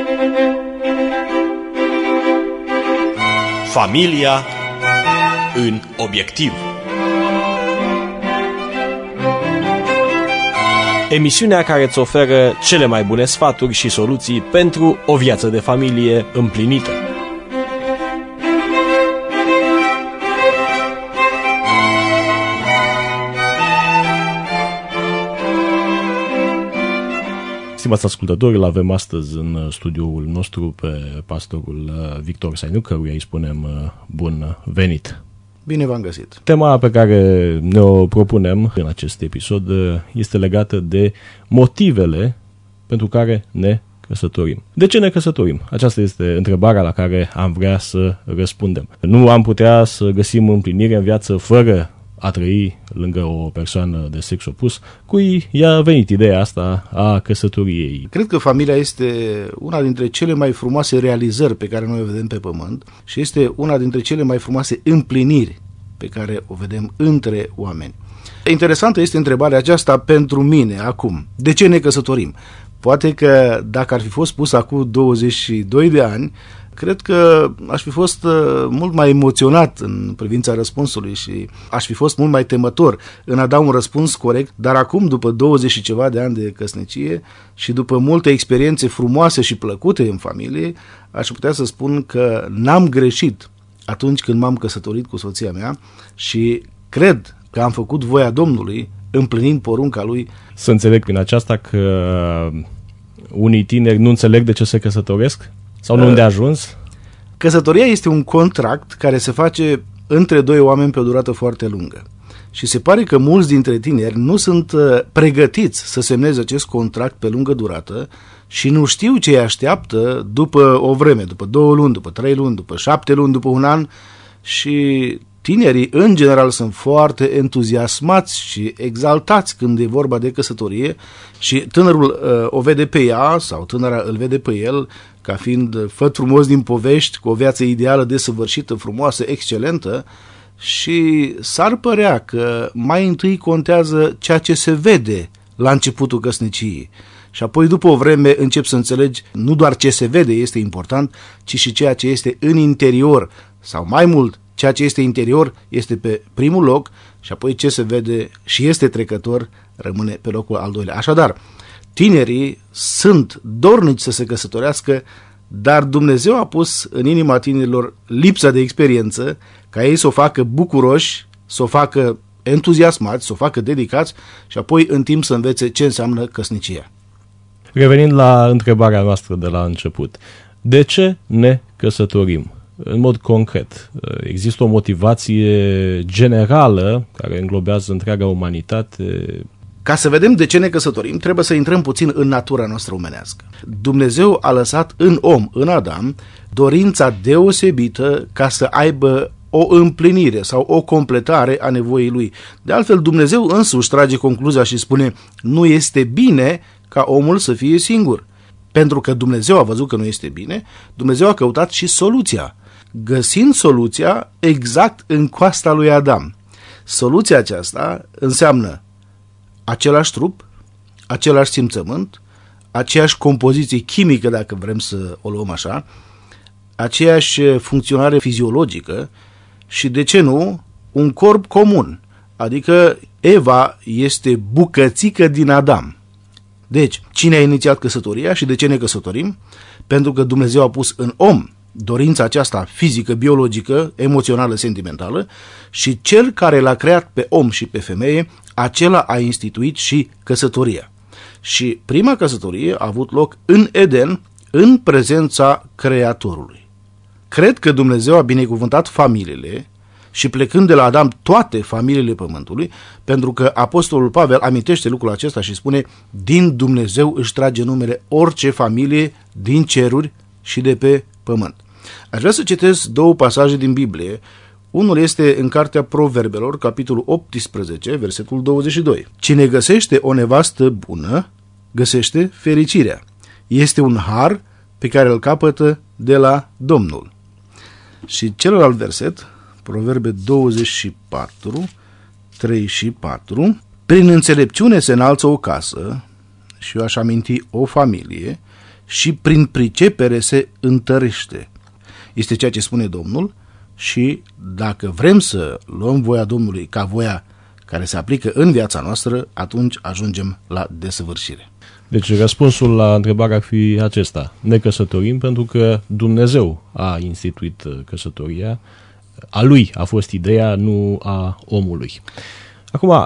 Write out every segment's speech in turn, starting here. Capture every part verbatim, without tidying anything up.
Familia în obiectiv. Emisiunea care îți oferă cele mai bune sfaturi și soluții pentru o viață de familie împlinită. Stimați ascultători, îl avem astăzi în studioul nostru pe pastorul Victor Sainiu, căruia îi spunem bun venit. Bine v-am găsit. Tema pe care ne-o propunem în acest episod este legată de motivele pentru care ne căsătorim. De ce ne căsătorim? Aceasta este întrebarea la care am vrea să răspundem. Nu am putea să găsim împlinire în viață fără a trăi lângă o persoană de sex opus. Cui i-a venit ideea asta a căsătoriei? Cred că familia este una dintre cele mai frumoase realizări pe care noi o vedem pe pământ și este una dintre cele mai frumoase împliniri pe care o vedem între oameni. Interesantă este întrebarea aceasta pentru mine acum. De ce ne căsătorim? Poate că dacă ar fi fost pus acum douăzeci și doi de ani, cred că aș fi fost mult mai emoționat în privința răspunsului și aș fi fost mult mai temător în a da un răspuns corect, dar acum, după douăzeci și ceva de ani de căsnicie și după multe experiențe frumoase și plăcute în familie, aș putea să spun că n-am greșit atunci când m-am căsătorit cu soția mea și cred că am făcut voia Domnului împlinind porunca Lui. Să înțeleg prin aceasta că unii tineri nu înțeleg de ce se căsătoresc? Sau nu unde a ajuns? Căsătoria este un contract care se face între doi oameni pe o durată foarte lungă. Și se pare că mulți dintre tineri nu sunt pregătiți să semneze acest contract pe lungă durată și nu știu ce îi așteaptă după o vreme, după două luni, după trei luni, după șapte luni, după un an. Și tinerii, în general, sunt foarte entuziasmați și exaltați când e vorba de căsătorie și tânărul uh, o vede pe ea sau tânăra îl vede pe el ca fiind făt frumos din povești, cu o viață ideală, desăvârșită, frumoasă, excelentă și s-ar părea că mai întâi contează ceea ce se vede la începutul căsniciei. Și apoi, după o vreme, începi să înțelegi nu doar ce se vede este important, ci și ceea ce este în interior sau mai mult, ceea ce este interior este pe primul loc și apoi ce se vede și este trecător rămâne pe locul al doilea. Așadar, tinerii sunt dornici să se căsătorească, dar Dumnezeu a pus în inima tinerilor lipsa de experiență ca ei să o facă bucuroși, să o facă entuziasmați, să o facă dedicați și apoi în timp să învețe ce înseamnă căsnicia. Revenind la întrebarea noastră de la început, de ce ne căsătorim? În mod concret, există o motivație generală care înglobează întreaga umanitate? Ca să vedem de ce ne căsătorim, trebuie să intrăm puțin în natura noastră omenească. Dumnezeu a lăsat în om, în Adam, dorința deosebită ca să aibă o împlinire sau o completare a nevoii lui. De altfel, Dumnezeu însuși trage concluzia și spune: nu este bine ca omul să fie singur. Pentru că Dumnezeu a văzut că nu este bine, Dumnezeu a căutat și soluția, găsind soluția exact în coasta lui Adam. Soluția aceasta înseamnă același trup, același simțământ, aceeași compoziție chimică, dacă vrem să o luăm așa, aceeași funcționare fiziologică și, de ce nu, un corp comun, adică Eva este bucățică din Adam. Deci, cine a inițiat căsătoria și de ce ne căsătorim? Pentru că Dumnezeu a pus în om dorința aceasta fizică, biologică, emoțională, sentimentală și cel care l-a creat pe om și pe femeie, acela a instituit și căsătoria. Și prima căsătorie a avut loc în Eden, în prezența Creatorului. Cred că Dumnezeu a binecuvântat familiile și, plecând de la Adam, toate familiile pământului, pentru că Apostolul Pavel amintește lucrul acesta și spune: din Dumnezeu își trage numele orice familie din ceruri și de pe pământ. Aș vrea să citesc două pasaje din Biblie. Unul este în cartea Proverbelor, capitolul optsprezece, versetul douăzeci și doi. Cine găsește o nevastă bună, găsește fericirea. Este un har pe care îl capătă de la Domnul. Și celălalt verset, Proverbe douăzeci și patru, treizeci și patru. Prin înțelepciune se înalță o casă, și eu aș aminti o familie, și prin pricepere se întărește. Este ceea ce spune Domnul și dacă vrem să luăm voia Domnului ca voia care se aplică în viața noastră, atunci ajungem la desăvârșire. Deci răspunsul la întrebare ar fi acesta. Ne căsătorim pentru că Dumnezeu a instituit căsătoria, a lui a fost ideea, nu a omului. Acum,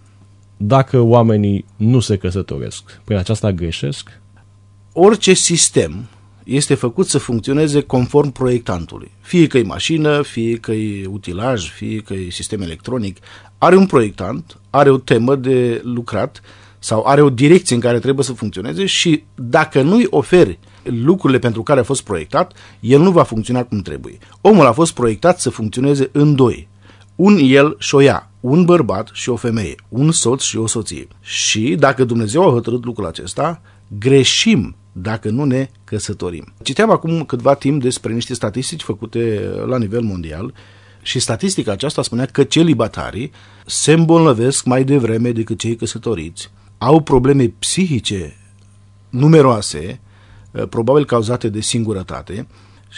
dacă oamenii nu se căsătoresc, prin aceasta greșesc? Orice sistem este făcut să funcționeze conform proiectantului. Fie că e mașină, fie că e utilaj, fie că e sistem electronic, are un proiectant, are o temă de lucrat sau are o direcție în care trebuie să funcționeze și dacă nu-i oferi lucrurile pentru care a fost proiectat, el nu va funcționa cum trebuie. Omul a fost proiectat să funcționeze în doi. Un el și o ea, un bărbat și o femeie, un soț și o soție. Și dacă Dumnezeu a hotărât lucrul acesta, greșim dacă nu ne căsătorim. Citeam acum câtva timp despre niște statistici făcute la nivel mondial și statistica aceasta spunea că celibatarii se îmbolnăvesc mai devreme decât cei căsătoriți, au probleme psihice numeroase, probabil cauzate de singurătate,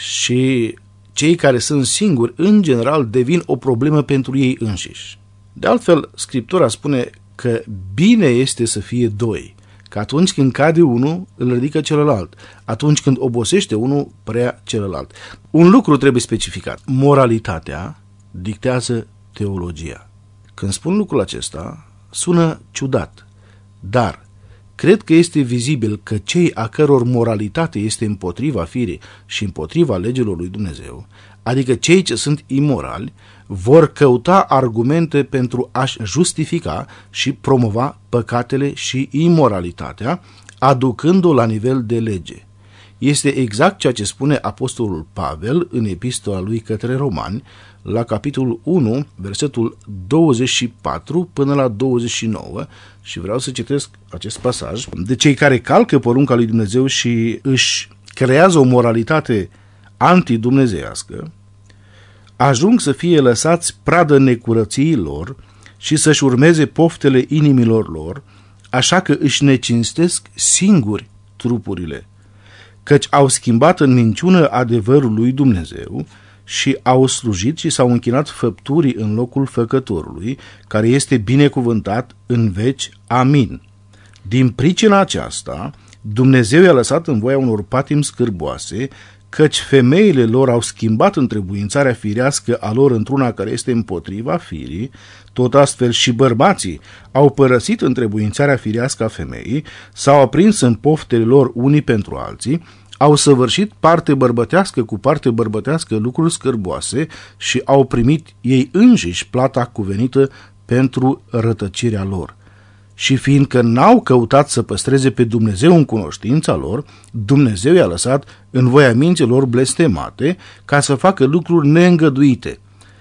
și cei care sunt singuri, în general, devin o problemă pentru ei înșiși. De altfel, Scriptura spune că bine este să fie doi, că atunci când cade unul, îl ridică celălalt. Atunci când obosește unul, preia celălalt. Un lucru trebuie specificat. Moralitatea dictează teologia. Când spun lucrul acesta, sună ciudat, dar cred că este vizibil că cei a căror moralitate este împotriva firii și împotriva legilor lui Dumnezeu, adică cei ce sunt imorali, vor căuta argumente pentru a-și justifica și promova păcatele și imoralitatea, aducând-o la nivel de lege. Este exact ceea ce spune apostolul Pavel în epistola lui către Romani, la capitolul unu, versetul douăzeci și patru până la douăzeci și nouă, și vreau să citesc acest pasaj. De cei care calcă porunca lui Dumnezeu și își creează o moralitate antidumnezeiască, ajung să fie lăsați pradă necurățiilor și să-și urmeze poftele inimilor lor, așa că își necinstesc singuri trupurile, căci au schimbat în minciună adevărul lui Dumnezeu și au slujit și s-au închinat făpturii în locul făcătorului, care este binecuvântat în veci. Amin. Din pricina aceasta, Dumnezeu i-a lăsat în voia unor patimi scârboase, căci femeile lor au schimbat întrebuințarea firească a lor într-una care este împotriva firii, tot astfel și bărbații au părăsit întrebuințarea firească a femeii, s-au aprins în poftele lor unii pentru alții, au săvârșit parte bărbătească cu parte bărbătească lucruri scârboase și au primit ei înșiși plata cuvenită pentru rătăcirea lor. Și fiindcă n-au căutat să păstreze pe Dumnezeu în cunoștința lor, Dumnezeu i-a lăsat în voia minților blestemate ca să facă lucruri neîngăduite.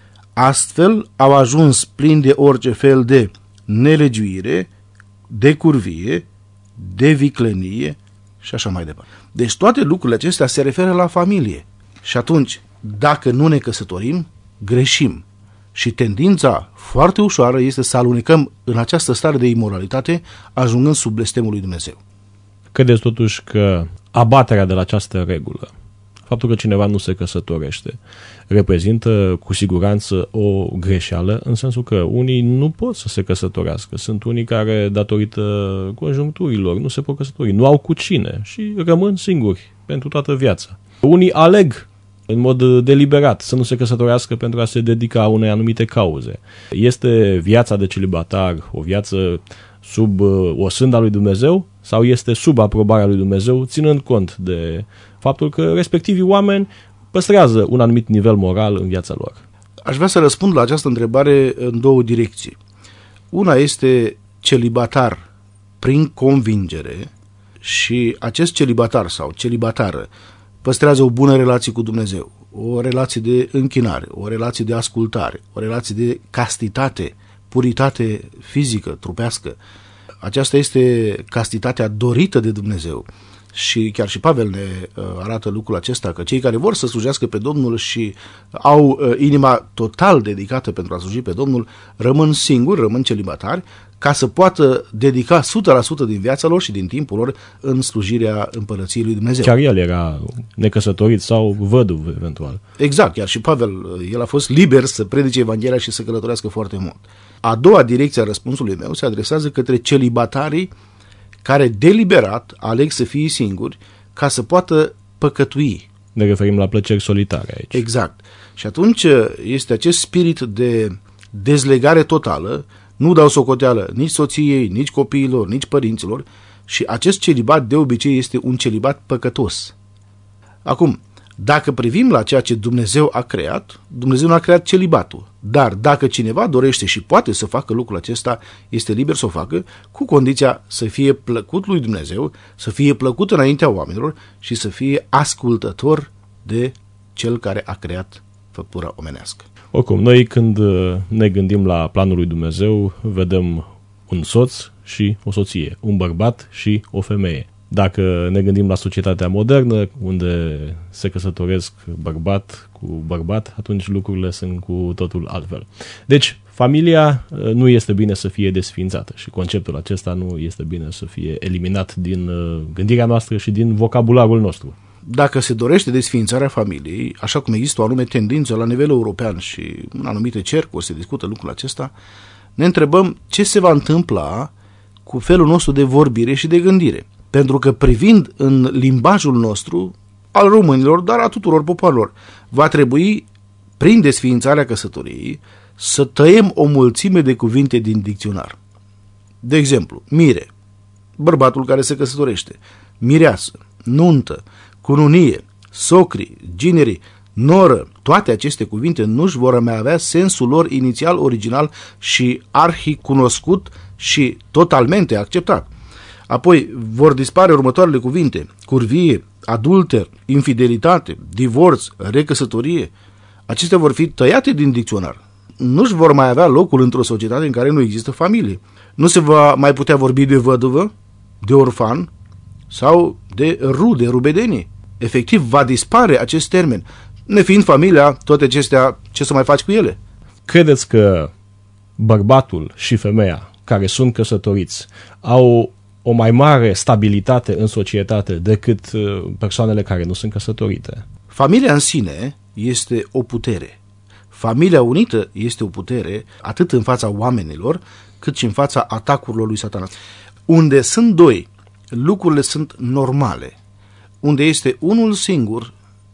Astfel au ajuns plini de orice fel de nelegiuire, de curvie, de viclenie și așa mai departe. Deci toate lucrurile acestea se referă la familie. Și atunci, dacă nu ne căsătorim, greșim. Și tendința foarte ușoară este să alunecăm în această stare de imoralitate, ajungând sub blestemul lui Dumnezeu. Credeți totuși că abaterea de la această regulă, faptul că cineva nu se căsătorește, reprezintă cu siguranță o greșeală, în sensul că unii nu pot să se căsătorească. Sunt unii care, datorită conjuncturilor, nu se pot căsători, nu au cu cine și rămân singuri pentru toată viața. Unii aleg în mod deliberat să nu se căsătorească pentru a se dedica unei anumite cauze. Este viața de celibatar o viață sub o sânda lui Dumnezeu sau este sub aprobarea lui Dumnezeu, ținând cont de faptul că respectivii oameni păstrează un anumit nivel moral în viața lor? Aș vrea să răspund la această întrebare în două direcții. Una este celibatar prin convingere și acest celibatar sau celibatară păstrează o bună relație cu Dumnezeu, o relație de închinare, o relație de ascultare, o relație de castitate, puritate fizică, trupească. Aceasta este castitatea dorită de Dumnezeu și chiar și Pavel ne uh, arată lucrul acesta, că cei care vor să slujească pe Domnul și au uh, inima total dedicată pentru a sluji pe Domnul, rămân singuri, rămân celibatari, ca să poată dedica o sută la sută din viața lor și din timpul lor în slujirea împărăției lui Dumnezeu. Chiar el era necăsătorit sau văduv, eventual. Exact, chiar și Pavel, el a fost liber să predice Evanghelia și să călătorească foarte mult. A doua direcție a răspunsului meu se adresează către celibatarii care deliberat aleg să fie singuri ca să poată păcătui. Ne referim la plăceri solitare aici. Exact. Și atunci este acest spirit de dezlegare totală, nu dau socoteală nici soției, nici copiilor, nici părinților, și acest celibat de obicei este un celibat păcătos. Acum, dacă privim la ceea ce Dumnezeu a creat, Dumnezeu n-a creat celibatul. Dar dacă cineva dorește și poate să facă lucrul acesta, este liber să o facă, cu condiția să fie plăcut lui Dumnezeu, să fie plăcut înaintea oamenilor și să fie ascultător de cel care a creat făptura omenească. Oricum, noi când ne gândim la planul lui Dumnezeu, vedem un soț și o soție, un bărbat și o femeie. Dacă ne gândim la societatea modernă, unde se căsătoresc bărbat cu bărbat, atunci lucrurile sunt cu totul altfel. Deci, familia nu este bine să fie desființată și conceptul acesta nu este bine să fie eliminat din gândirea noastră și din vocabularul nostru. Dacă se dorește desființarea familiei, așa cum există o anume tendință la nivel european și în anumite cercuri se discută lucrul acesta, ne întrebăm ce se va întâmpla cu felul nostru de vorbire și de gândire. Pentru că privind în limbajul nostru, al românilor, dar a tuturor popoarelor, va trebui, prin desființarea căsătoriei, să tăiem o mulțime de cuvinte din dicționar. De exemplu, mire, bărbatul care se căsătorește, mireasă, nuntă, cununie, socri, ginerii, noră, toate aceste cuvinte nu-și vor mai avea sensul lor inițial, original și arhicunoscut și totalmente acceptat. Apoi vor dispare următoarele cuvinte: curvie, adulter, infidelitate, divorț, recăsătorie. Acestea vor fi tăiate din dicționar. Nu-și vor mai avea locul într-o societate în care nu există familie. Nu se va mai putea vorbi de văduvă, de orfan sau de rude, rubedenie. Efectiv, va dispare acest termen. Nefiind familia, toate acestea, ce să mai faci cu ele? Credeți că bărbatul și femeia care sunt căsătoriți au o mai mare stabilitate în societate decât persoanele care nu sunt căsătorite? Familia în sine este o putere. Familia unită este o putere atât în fața oamenilor, cât și în fața atacurilor lui Satana. Unde sunt doi, lucrurile sunt normale. Unde este unul singur,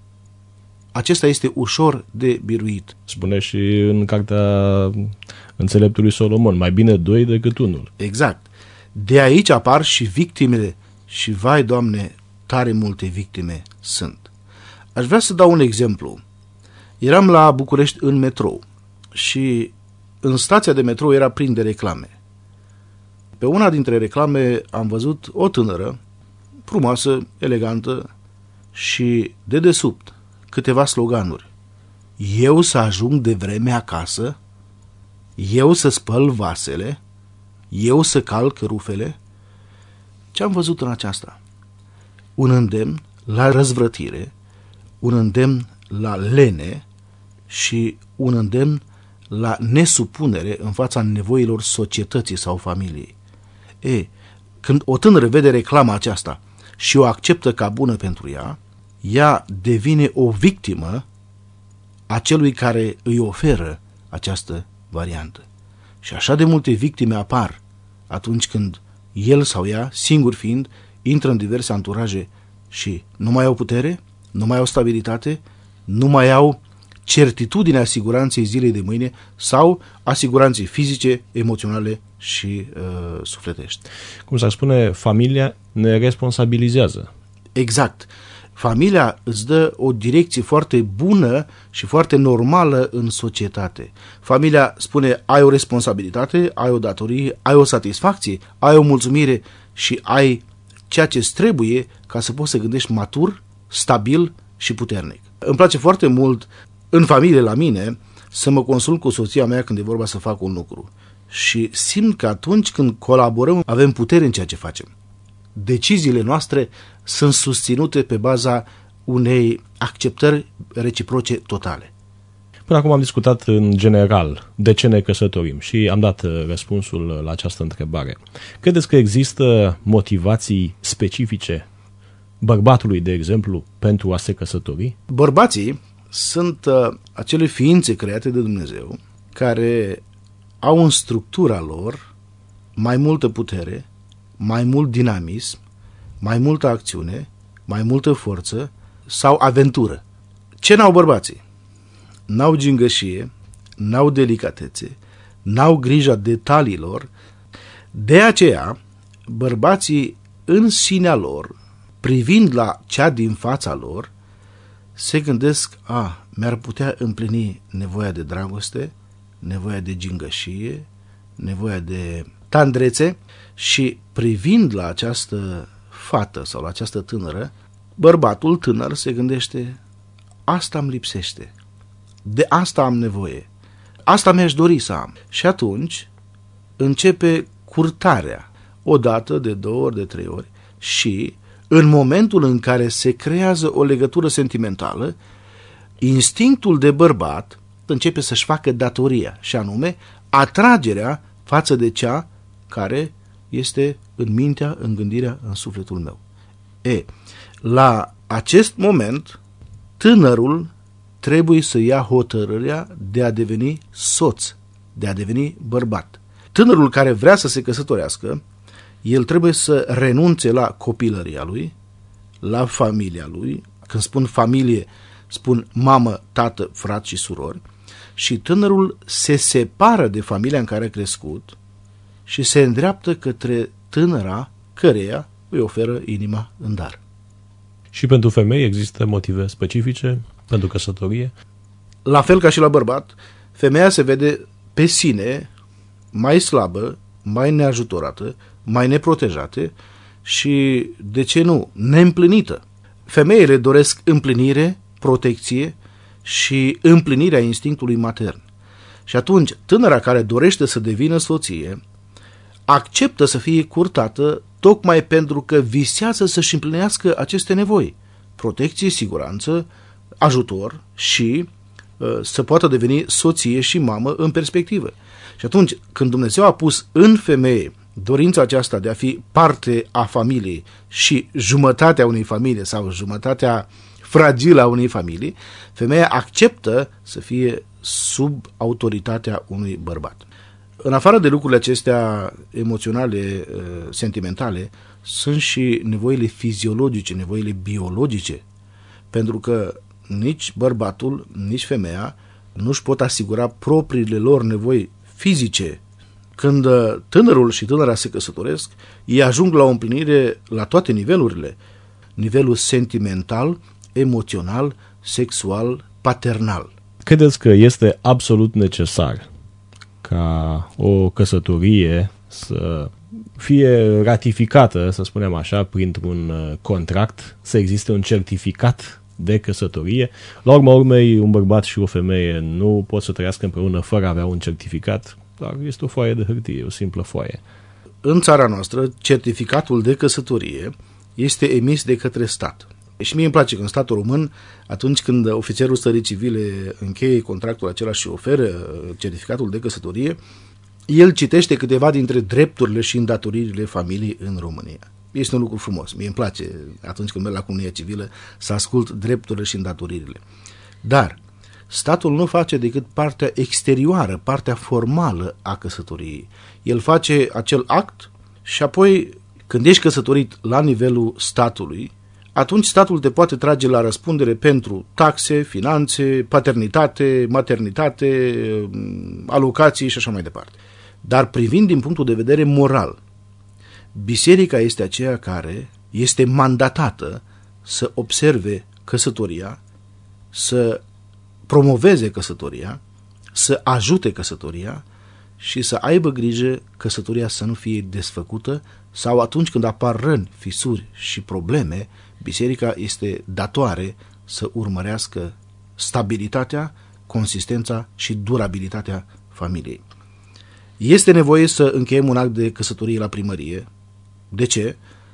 acesta este ușor de biruit. Spune și în cartea înțeleptului Solomon, mai bine doi decât unul. Exact. De aici apar și victimele și, vai, Doamne, tare multe victime sunt. Aș vrea să dau un exemplu. Eram la București în metrou și în stația de metrou era plin de reclame. Pe una dintre reclame am văzut o tânără, frumoasă, elegantă și de desubt câteva sloganuri. Eu să ajung de vreme acasă, eu să spăl vasele, eu să calc rufele. Ce am văzut în aceasta? Un îndemn la răzvrătire, un îndemn la lene și un îndemn la nesupunere în fața nevoilor societății sau familiei. E, când o tânără vede reclama aceasta și o acceptă ca bună pentru ea, ea devine o victimă a celui care îi oferă această variantă. Și așa de multe victime apar atunci când el sau ea, singur fiind, intră în diverse anturaje și nu mai au putere, nu mai au stabilitate, nu mai au certitudinea siguranței zilei de mâine sau a siguranței fizice, emoționale și uh, sufletești. Cum s-ar spune, familia ne responsabilizează. Exact. Familia îți dă o direcție foarte bună și foarte normală în societate. Familia spune, ai o responsabilitate, ai o datorie, ai o satisfacție, ai o mulțumire și ai ceea ce îți trebuie ca să poți să gândești matur, stabil și puternic. Îmi place foarte mult în familie la mine să mă consult cu soția mea când e vorba să fac un lucru. Și simt că atunci când colaborăm avem putere în ceea ce facem. Deciziile noastre sunt susținute pe baza unei acceptări reciproce totale. Până acum am discutat în general de ce ne căsătorim și am dat răspunsul la această întrebare. Credeți că există motivații specifice bărbatului, de exemplu, pentru a se căsători? Bărbații sunt uh, acele ființe create de Dumnezeu care au în structura lor mai multă putere, mai mult dinamism, mai multă acțiune, mai multă forță sau aventură. Ce n-au bărbații? N-au gingășie, n-au delicatețe, n-au grija detaliilor. De aceea, bărbații în sinea lor, privind la cea din fața lor, se gândesc, a, mi-ar putea împlini nevoia de dragoste, nevoia de gingășie, nevoia de tandrețe și privind la această fată sau la această tânără, bărbatul tânăr se gândește, asta îmi lipsește, de asta am nevoie, asta mi-aș dori să am. Și atunci începe curtarea, o dată, de două ori, de trei ori și în momentul în care se creează o legătură sentimentală, instinctul de bărbat începe să-și facă datoria, și anume atragerea față de cea care este în mintea, în gândirea, în sufletul meu. E, la acest moment, tânărul trebuie să ia hotărârea de a deveni soț, de a deveni bărbat. Tânărul care vrea să se căsătorească, el trebuie să renunțe la copilăria lui, la familia lui. Când spun familie, spun mamă, tată, frat și surori. Și tânărul se separă de familia în care a crescut și se îndreaptă către tânăra căreia îi oferă inima în dar. Și pentru femei există motive specifice pentru căsătorie? La fel ca și la bărbat, femeia se vede pe sine mai slabă, mai neajutorată, mai neprotejată și, de ce nu, neîmplinită. Femeile doresc împlinire, protecție și împlinirea instinctului matern. Și atunci, tânăra care dorește să devină soție acceptă să fie curtată tocmai pentru că visează să-și împlinească aceste nevoi. Protecție, siguranță, ajutor și uh, să poată deveni soție și mamă în perspectivă. Și atunci, când Dumnezeu a pus în femeie dorința aceasta de a fi parte a familiei și jumătatea unei familii sau jumătatea fragilă a unei familii, femeia acceptă să fie sub autoritatea unui bărbat. În afară de lucrurile acestea emoționale, sentimentale, sunt și nevoile fiziologice, nevoile biologice, pentru că nici bărbatul, nici femeia nu își pot asigura propriile lor nevoi fizice. Când tânărul și tânăra se căsătoresc, ei ajung la o împlinire la toate nivelurile. Nivelul sentimental, emoțional, sexual, paternal. Credeți că este absolut necesar ca o căsătorie să fie ratificată, să spunem așa, printr-un contract, să existe un certificat de căsătorie? La urma urmei, un bărbat și o femeie nu pot să trăiască împreună fără a avea un certificat, dar este o foaie de hârtie, o simplă foaie. În țara noastră, certificatul de căsătorie este emis de către stat. Și mie îmi place că în statul român, atunci când ofițerul stării civile încheie contractul acela și oferă certificatul de căsătorie, el citește câteva dintre drepturile și îndatoririle familiei în România. Este un lucru frumos. Mie îmi place, atunci când merg la cununia civilă, să ascult drepturile și îndatoririle. Dar statul nu face decât partea exterioară, partea formală a căsătoriei. El face acel act și apoi, când ești căsătorit la nivelul statului, atunci statul te poate trage la răspundere pentru taxe, finanțe, paternitate, maternitate, alocații și așa mai departe. Dar privind din punctul de vedere moral, biserica este aceea care este mandatată să observe căsătoria, să promoveze căsătoria, să ajute căsătoria și să aibă grijă căsătoria să nu fie desfăcută sau atunci când apar răni, fisuri și probleme, biserica este datoare să urmărească stabilitatea, consistența și durabilitatea familiei. Este nevoie să încheiem un act de căsătorie la primărie. De ce?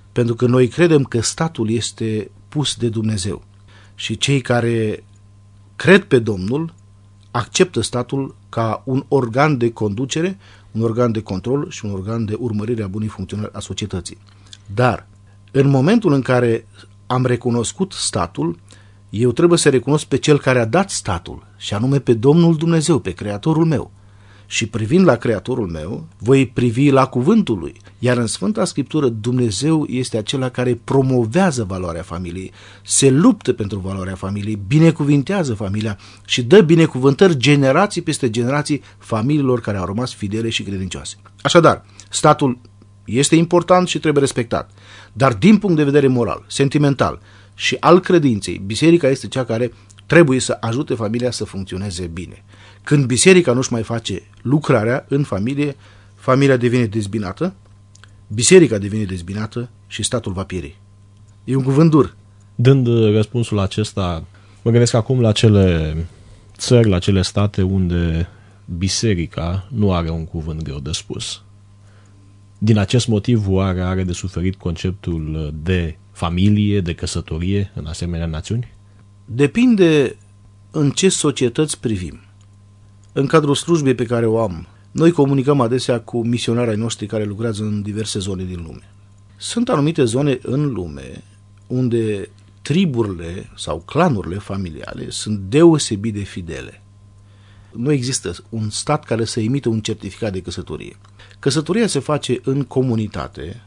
Pentru că noi credem că statul este pus de Dumnezeu și cei care cred pe Domnul acceptă statul ca un organ de conducere, un organ de control și un organ de urmărire a bunii funcționări a societății. Dar, în momentul în care am recunoscut statul, eu trebuie să recunosc pe cel care a dat statul, și anume pe Domnul Dumnezeu, pe Creatorul meu. Și privind la Creatorul meu, voi privi la cuvântul lui. Iar în Sfânta Scriptură, Dumnezeu este acela care promovează valoarea familiei, se luptă pentru valoarea familiei, binecuvintează familia și dă binecuvântări generații peste generații familiilor care au rămas fidele și credincioase. Așadar, statul este important și trebuie respectat, dar din punct de vedere moral, sentimental și al credinței, biserica este cea care trebuie să ajute familia să funcționeze bine. Când biserica nu-și mai face lucrarea în familie, familia devine dezbinată, biserica devine dezbinată și statul va pieri. E un cuvânt dur. Dând răspunsul acesta, mă gândesc acum la cele țări, la cele state unde biserica nu are un cuvânt greu de spus. Din acest motiv, oare are de suferit conceptul de familie, de căsătorie în asemenea națiuni? Depinde în ce societăți privim. În cadrul slujbei pe care o am, noi comunicăm adesea cu misionarii noștri care lucrează în diverse zone din lume. Sunt anumite zone în lume unde triburile sau clanurile familiale sunt deosebit de fidele. Nu există un stat care să emite un certificat de căsătorie. Căsătoria se face în comunitate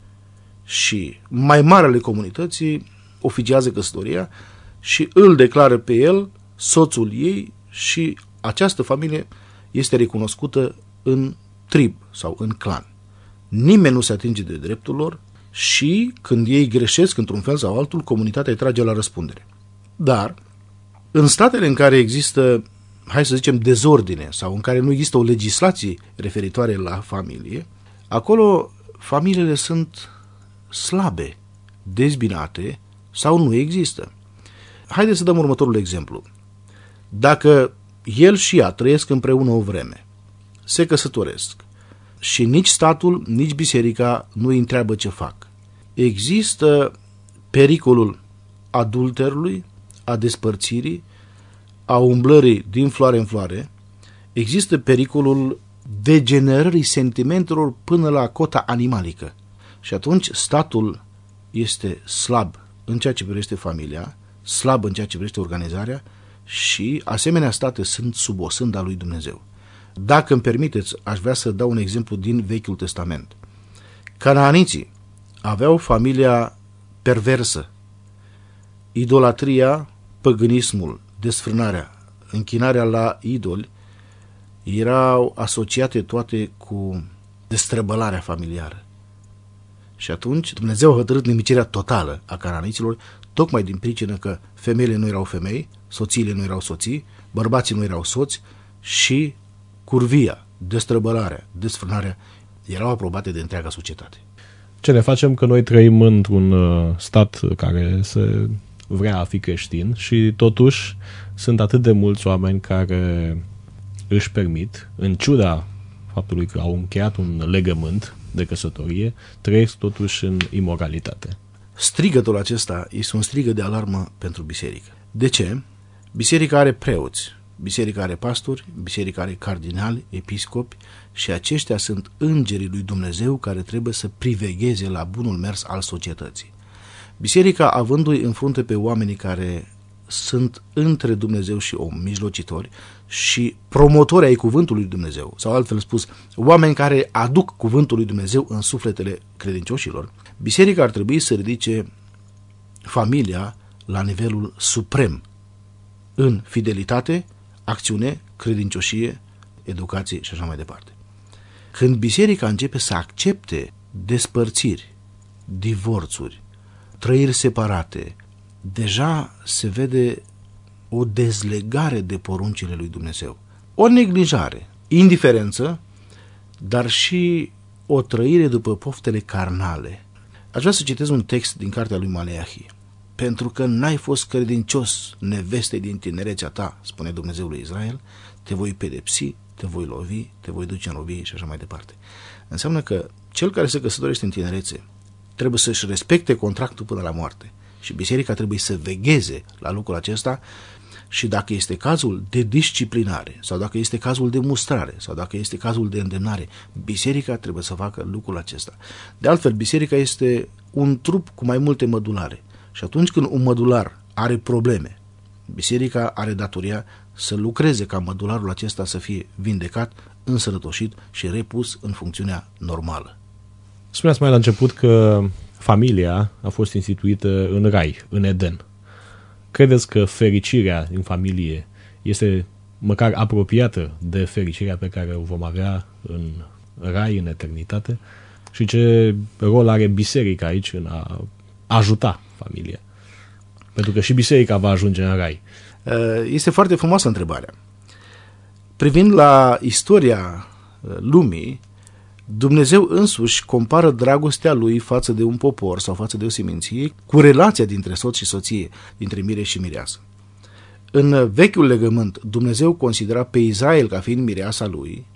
și mai marele comunității oficiază căsătoria și îl declară pe el soțul ei și această familie este recunoscută în trib sau în clan. Nimeni nu se atinge de dreptul lor și când ei greșesc într-un fel sau altul, comunitatea îi trage la răspundere. Dar în statele în care există, hai să zicem, dezordine sau în care nu există o legislație referitoare la familie, acolo familiile sunt slabe, dezbinate sau nu există. Haideți să dăm următorul exemplu. Dacă el și ea trăiesc împreună o vreme, se căsătoresc și nici statul, nici biserica nu îi întreabă ce fac, există pericolul adulterului, a despărțirii, a umblării din floare în floare, există pericolul degenerării sentimentelor până la cota animalică. Și atunci statul este slab în ceea ce privește familia, slab în ceea ce privește organizarea și asemenea state sunt sub o sânda lui Dumnezeu. Dacă îmi permiteți, aș vrea să dau un exemplu din Vechiul Testament. Canaaniții aveau familia perversă. Idolatria, păgânismul, desfrânarea, închinarea la idoli erau asociate toate cu destrăbălarea familiară. Și atunci Dumnezeu a hotărât nimicirea totală a canaaniților, tocmai din pricină că femeile nu erau femei, soțiile nu erau soții, bărbații nu erau soți și curvia, destrăbălarea, desfrânarea erau aprobate de întreaga societate. Ce ne facem că noi trăim într-un stat care se vrea a fi creștin și totuși sunt atât de mulți oameni care își permit, în ciuda faptului că au încheiat un legământ de căsătorie, trăiesc totuși în imoralitate. Strigătul acesta este un strigăt de alarmă pentru biserică. De ce? Biserica are preoți, biserica are pastori, biserica are cardinali, episcopi și aceștia sunt îngerii lui Dumnezeu care trebuie să privegheze la bunul mers al societății. Biserica, avându-i în frunte pe oamenii care sunt între Dumnezeu și om, mijlocitori și promotori ai cuvântului lui Dumnezeu, sau altfel spus, oameni care aduc cuvântul lui Dumnezeu în sufletele credincioșilor, biserica ar trebui să ridice familia la nivelul suprem în fidelitate, acțiune, credincioșie, educație și așa mai departe. Când biserica începe să accepte despărțiri, divorțuri, trăiri separate, deja se vede o dezlegare de poruncile lui Dumnezeu, o neglijare, indiferență, dar și o trăire după poftele carnale. Aș vrea să citez un text din cartea lui Maleahi. Pentru că n-ai fost credincios neveste din tinerețea ta, spune Dumnezeul lui Israel, te voi pedepsi, te voi lovi, te voi duce în robie și așa mai departe. Înseamnă că cel care se căsătorește în tinerețe trebuie să-și respecte contractul până la moarte. Și biserica trebuie să vegheze la lucrul acesta și dacă este cazul de disciplinare sau dacă este cazul de mustrare sau dacă este cazul de îndemnare, biserica trebuie să facă lucrul acesta. De altfel, biserica este un trup cu mai multe mădulare și atunci când un mădular are probleme, biserica are datoria să lucreze ca mădularul acesta să fie vindecat, însănătoșit și repus în funcțiunea normală. Spuneați mai la început că familia a fost instituită în rai, în Eden. Credeți că fericirea din familie este măcar apropiată de fericirea pe care o vom avea în rai, în eternitate? Și ce rol are biserica aici în a ajuta familia? Pentru că și biserica va ajunge în rai. Este foarte frumoasă întrebarea. Privind la istoria lumii, Dumnezeu însuși compară dragostea lui față de un popor sau față de o seminție cu relația dintre soț și soție, dintre mire și mireasă. În vechiul legământ, Dumnezeu considera pe Israel ca fiind mireasa lui.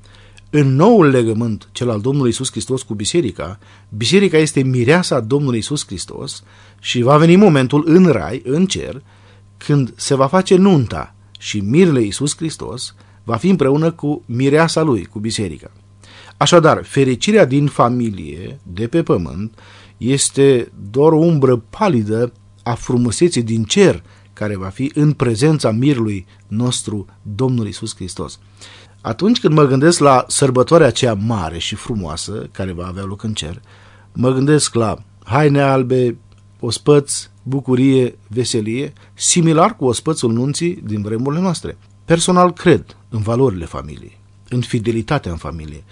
În noul legământ, cel al Domnului Iisus Hristos cu biserica, biserica este mireasa Domnului Iisus Hristos și va veni momentul în rai, în cer, când se va face nunta și mirele Iisus Hristos va fi împreună cu mireasa lui, cu biserica. Așadar, fericirea din familie, de pe pământ, este doar o umbră palidă a frumuseții din cer, care va fi în prezența mirului nostru, Domnul Iisus Hristos. Atunci când mă gândesc la sărbătoarea aceea mare și frumoasă, care va avea loc în cer, mă gândesc la haine albe, ospăți, bucurie, veselie, similar cu ospățul nunții din vremurile noastre. Personal cred în valorile familiei, în fidelitatea în familie,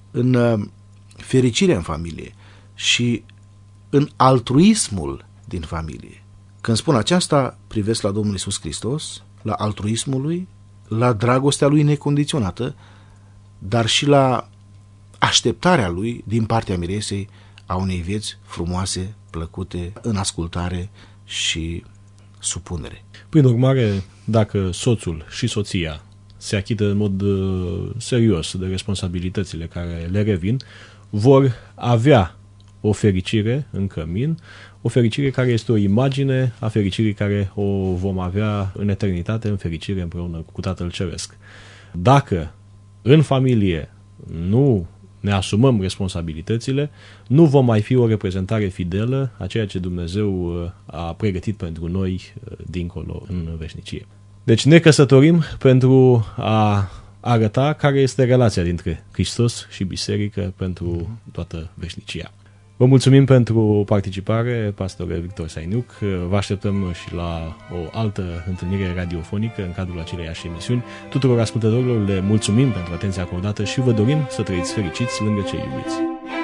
în fericirea în familie și în altruismul din familie. Când spun aceasta, privesc la Domnul Iisus Hristos, la altruismul lui, la dragostea lui necondiționată, dar și la așteptarea lui din partea miresei a unei vieți frumoase, plăcute, în ascultare și supunere. Prin urmare, dacă soțul și soția se achită în mod uh, serios de responsabilitățile care le revin, vor avea o fericire în cămin, o fericire care este o imagine a fericirii care o vom avea în eternitate, în fericire împreună cu Tatăl Ceresc. Dacă în familie nu ne asumăm responsabilitățile, nu vom mai fi o reprezentare fidelă a ceea ce Dumnezeu a pregătit pentru noi dincolo în veșnicie. Deci ne căsătorim pentru a arăta care este relația dintre Hristos și Biserică pentru toată veșnicia. Vă mulțumim pentru participare, pastore Victor Sainiuc. Vă așteptăm și la o altă întâlnire radiofonică în cadrul aceleiași emisiuni. Tuturor ascultătorilor le mulțumim pentru atenția acordată și vă dorim să trăiți fericiți lângă cei iubiți.